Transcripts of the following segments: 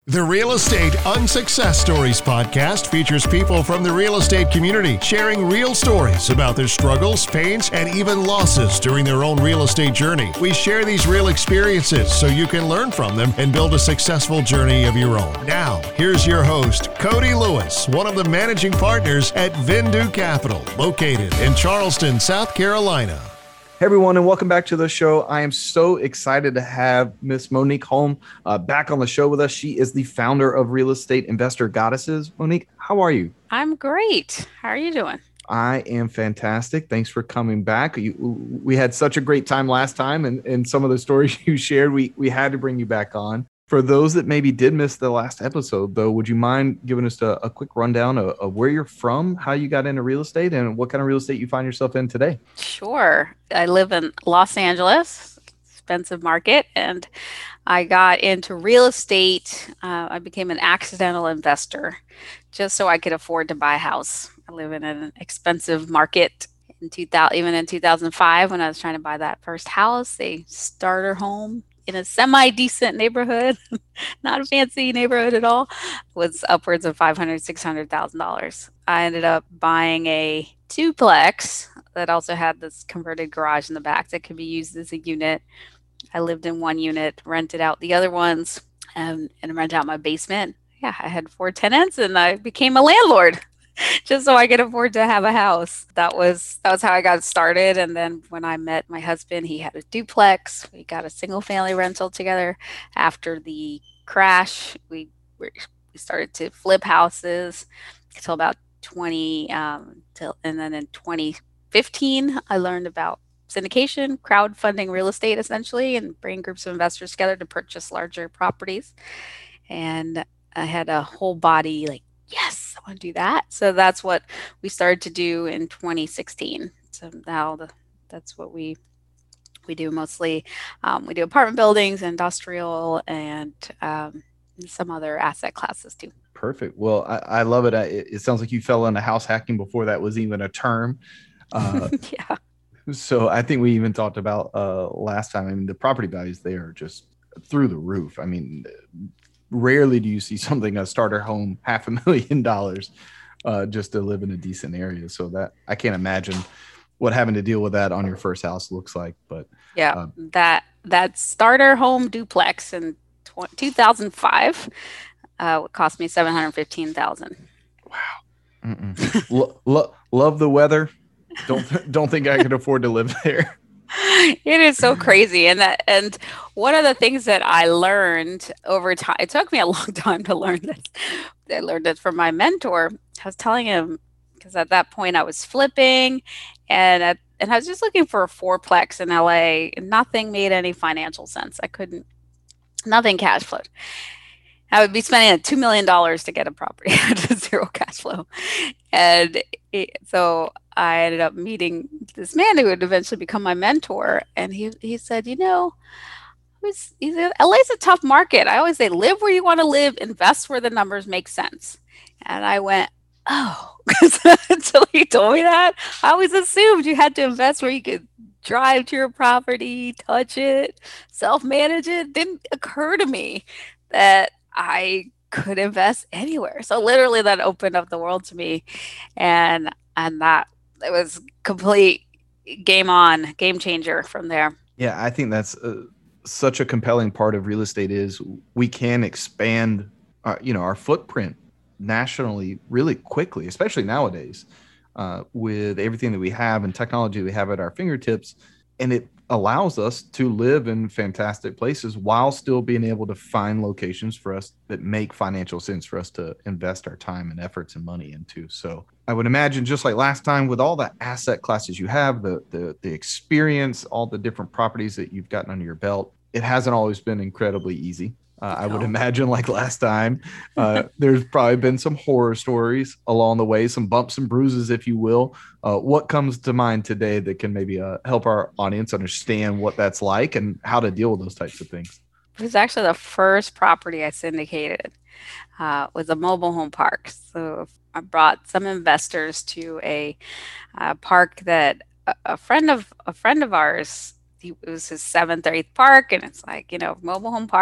The Real Estate Unsuccess Stories podcast features people from the real estate community sharing real stories about their struggles, pains, and even losses during their own real estate journey. We share these real experiences so you can learn from them and build a successful journey of your own. Now, here's your host, Cody Lewis, one of the managing partners at Vindu Capital, located in Charleston, South Carolina. Hey everyone, and welcome back to the show. I am so excited to have Miss Monique Holm back on the show with us. She is the founder of Real Estate Investor Goddesses. Monique, how are you? I'm great. How are you doing? I am fantastic. Thanks for coming back. We had such a great time last time, and some of the stories you shared, we had to bring you back on. For those that maybe did miss the last episode, though, would you mind giving us a quick rundown of where you're from, how you got into real estate, and what kind of real estate you find yourself in today? Sure. I live in Los Angeles, expensive market, and I got into real estate. I became an accidental investor just so I could afford to buy a house. I live in an expensive market. Even in 2005, when I was trying to buy that first house, a starter home in a semi-decent neighborhood, not a fancy neighborhood at all, was upwards of $500,000, $600,000. I ended up buying a duplex that also had this converted garage in the back that could be used as a unit. I lived in one unit, rented out the other ones, and rented out my basement. Yeah, I had 4 tenants, and I became a landlord just so I could afford to have a house. That was how I got started. And then when I met my husband, he had a duplex. We got a single family rental together. After the crash, we started to flip houses until about 20. And then in 2015, I learned about syndication, crowdfunding real estate essentially, and bringing groups of investors together to purchase larger properties. And I had a whole body yes, I want to do that. So that's what we started to do in 2016. So now that's what we do mostly. We do apartment buildings, industrial, and some other asset classes too. Perfect. Well, I love it. It sounds like you fell into house hacking before that was even a term. Yeah. So I think we even talked about last time. I mean, the property values there are just through the roof. I mean, rarely do you see something, a starter home, $500,000 just to live in a decent area. So that I can't imagine what having to deal with that on your first house looks like. But yeah, that starter home duplex in 2005 cost me $715,000. Wow. Love the weather. Don't think I could afford to live there. It is so crazy. And one of the things that I learned over time, it took me a long time to learn this. I learned it from my mentor. I was telling him, because at that point I was flipping and I was just looking for a fourplex in LA, and nothing made any financial sense. Nothing cash flowed. I would be spending $2 million to get a property at zero cash flow. And so I ended up meeting this man who would eventually become my mentor. And he said, he said, LA's a tough market. I always say, live where you want to live, invest where the numbers make sense. And I went, oh, until he told me that, I always assumed you had to invest where you could drive to your property, touch it, self-manage it. It didn't occur to me that I could invest anywhere. So literally that opened up the world to me. And that it was complete game changer from there. Yeah, I think that's such a compelling part of real estate is we can expand our footprint nationally really quickly, especially nowadays with everything that we have and technology we have at our fingertips. And it allows us to live in fantastic places while still being able to find locations for us that make financial sense for us to invest our time and efforts and money into. So I would imagine, just like last time, with all the asset classes you have, the experience, all the different properties that you've gotten under your belt, it hasn't always been incredibly easy. I would imagine, like last time, there's probably been some horror stories along the way, some bumps and bruises, if you will. What comes to mind today that can maybe help our audience understand what that's like and how to deal with those types of things? It was actually the first property I syndicated. Was a mobile home park. So I brought some investors to a park that a friend of ours. It was his 7th or 8th park, and it's like, mobile home parks,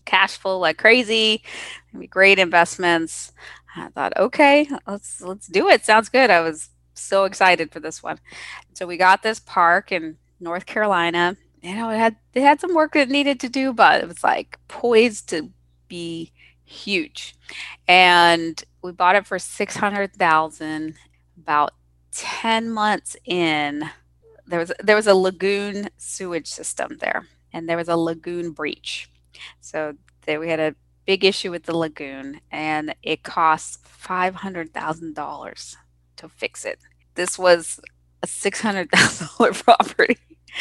cash flow like crazy. It'd be great investments. I thought, okay, let's do it. Sounds good. I was so excited for this one. So we got this park in North Carolina. It had some work that needed to do, but it was like poised to be huge. And we bought it for 600,000. About 10 months in, there was a lagoon sewage system there, and there was a lagoon breach. So there we had a big issue with the lagoon, and it cost $500,000 to fix it. This was a $600,000 property.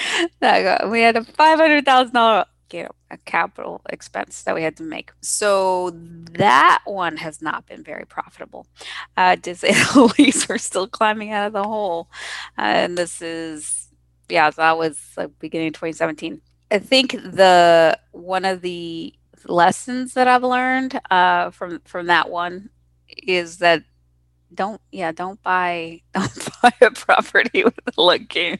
We had a $500,000 a capital expense that we had to make. So that one has not been very profitable. To say the least, we're still climbing out of the hole. And this is, yeah, so that was like beginning of 2017. I think one of the lessons that I've learned from that one is that don't buy a property with a lagoon.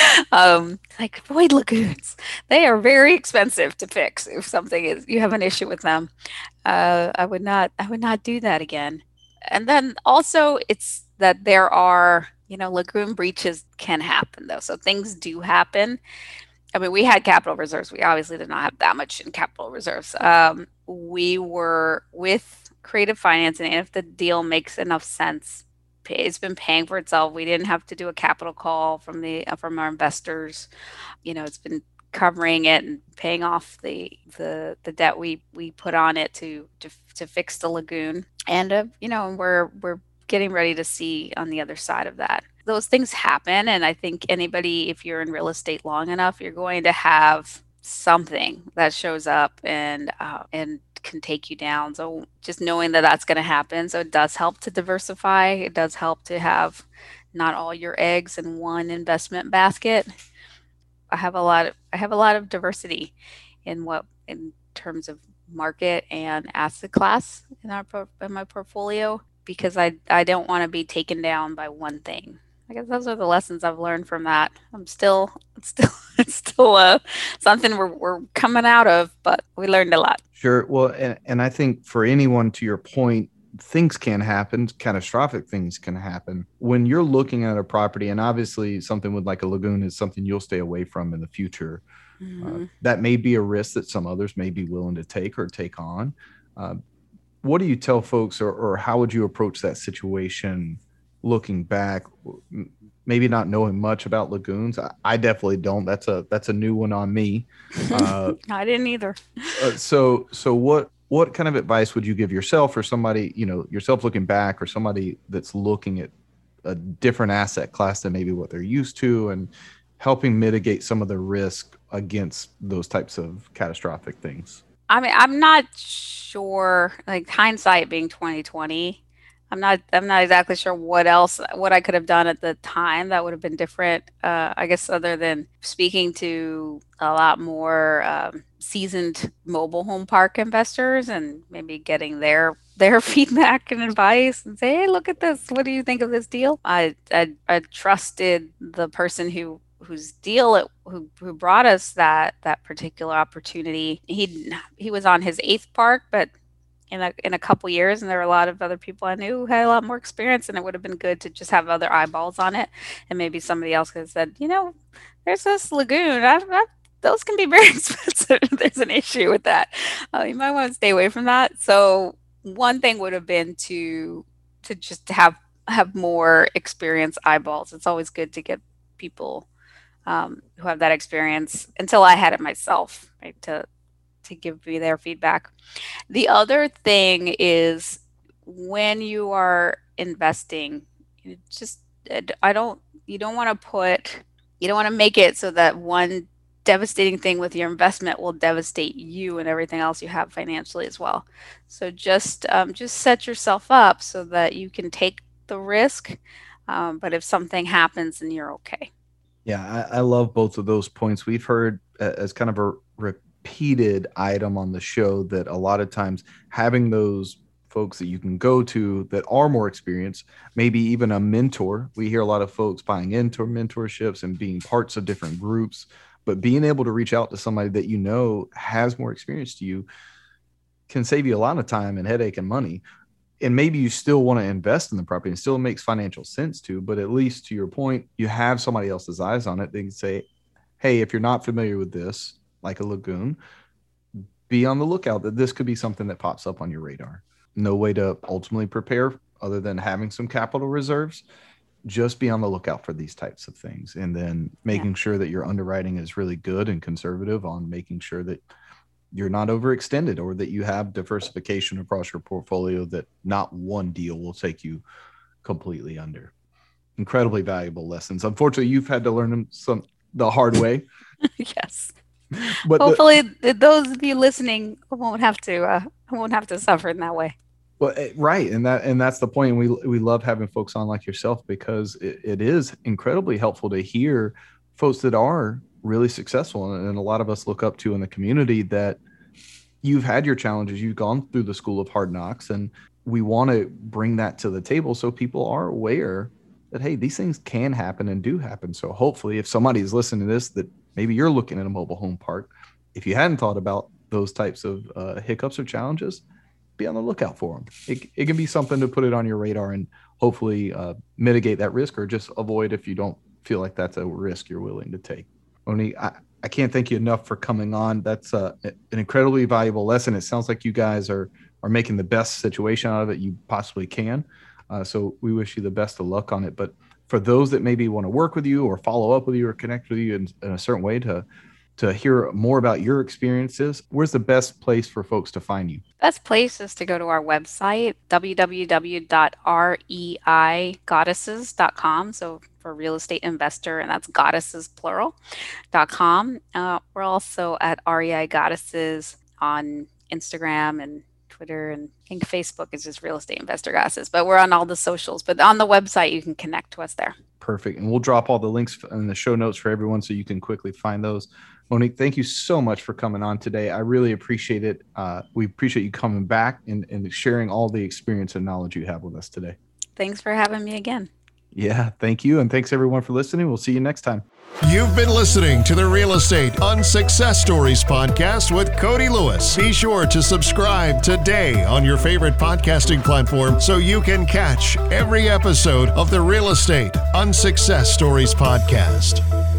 Like avoid lagoons. They are very expensive to fix. If something is you have an issue with them, I would not do that again. And then also it's that there are, lagoon breaches can happen though. So things do happen. I mean, we had capital reserves. We obviously did not have that much in capital reserves. We were with creative financing, and if the deal makes enough sense, it's been paying for itself. We didn't have to do a capital call from our investors. It's been covering it and paying off the debt we put on it to fix the lagoon. And we're getting ready to see on the other side of that. Those things happen, and I think anybody, if you're in real estate long enough, you're going to have something that shows up and can take you down. So just knowing that that's going to happen. So it does help to diversify. It does help to have not all your eggs in one investment basket. I have a lot of diversity in terms of market and asset class in my portfolio, because I don't want to be taken down by one thing. I guess those are the lessons I've learned from that. It's still something we're coming out of, but we learned a lot. Sure. Well, and I think for anyone, to your point, things can happen. Catastrophic things can happen when you're looking at a property, and obviously something with like a lagoon is something you'll stay away from in the future. Mm-hmm. That may be a risk that some others may be willing to take on. What do you tell folks, or how would you approach that situation looking back? Maybe not knowing much about lagoons. I definitely don't. That's a new one on me. I didn't either. So what kind of advice would you give yourself, or somebody, yourself looking back, or somebody that's looking at a different asset class than maybe what they're used to, and helping mitigate some of the risk against those types of catastrophic things? I mean, I'm not sure, like hindsight being 2020, I'm not exactly sure what I could have done at the time that would have been different. I guess other than speaking to a lot more seasoned mobile home park investors and maybe getting their feedback and advice and say, hey, look at this. What do you think of this deal? I trusted the person who brought us that particular opportunity. He was on his 8th park, but in a couple years, and there were a lot of other people I knew who had a lot more experience, and it would have been good to just have other eyeballs on it. And maybe somebody else could have said, there's this lagoon. Those can be very expensive. There's an issue with that. You might want to stay away from that. So one thing would have been to just have more experienced eyeballs. It's always good to get people who have that experience, until I had it myself, right, to give me their feedback. The other thing is, when you are investing, you don't want to make it so that one devastating thing with your investment will devastate you and everything else you have financially as well. So just set yourself up so that you can take the risk, but if something happens, then you're okay. Yeah, I love both of those points. We've heard as kind of a repeated item on the show that a lot of times having those folks that you can go to that are more experienced, maybe even a mentor. We hear a lot of folks buying into mentorships and being parts of different groups, but being able to reach out to somebody that has more experience to you can save you a lot of time and headache and money. And maybe you still want to invest in the property and still makes financial sense to, but at least to your point, you have somebody else's eyes on it. They can say, hey, if you're not familiar with this, like a lagoon, be on the lookout that this could be something that pops up on your radar. No way to ultimately prepare other than having some capital reserves. Just be on the lookout for these types of things. And then making sure that your underwriting is really good and conservative on making sure that you're not overextended or that you have diversification across your portfolio, that not one deal will take you completely under. Incredibly valuable lessons. Unfortunately, you've had to learn them the hard way. Yes. But hopefully those of you listening won't have to suffer in that way. Well, right. And that's the point. We love having folks on like yourself, because it is incredibly helpful to hear folks that are really successful. And a lot of us look up to in the community that you've had your challenges, you've gone through the school of hard knocks, and we want to bring that to the table so people are aware that, hey, these things can happen and do happen. So hopefully if somebody's listening to this, that maybe you're looking at a mobile home park, if you hadn't thought about those types of hiccups or challenges, be on the lookout for them. It can be something to put it on your radar and hopefully mitigate that risk, or just avoid if you don't feel like that's a risk you're willing to take. Monique, I can't thank you enough for coming on. That's an incredibly valuable lesson. It sounds like you guys are making the best situation out of it you possibly can. So we wish you the best of luck on it. But for those that maybe want to work with you or follow up with you or connect with you in a certain way to hear more about your experiences, where's the best place for folks to find you? Best place is to go to our website, www.reigoddesses.com. So for real estate investor, and that's goddesses plural.com. We're also at REI Goddesses on Instagram and Twitter, and I think Facebook is just Real Estate Investor Goddesses, but we're on all the socials. But on the website, you can connect to us there. Perfect. And we'll drop all the links in the show notes for everyone so you can quickly find those. Monique, thank you so much for coming on today. I really appreciate it. We appreciate you coming back and sharing all the experience and knowledge you have with us today. Thanks for having me again. Yeah, thank you. And thanks everyone for listening. We'll see you next time. You've been listening to the Real Estate Unsuccess Stories podcast with Cody Lewis. Be sure to subscribe today on your favorite podcasting platform so you can catch every episode of the Real Estate Unsuccess Stories podcast.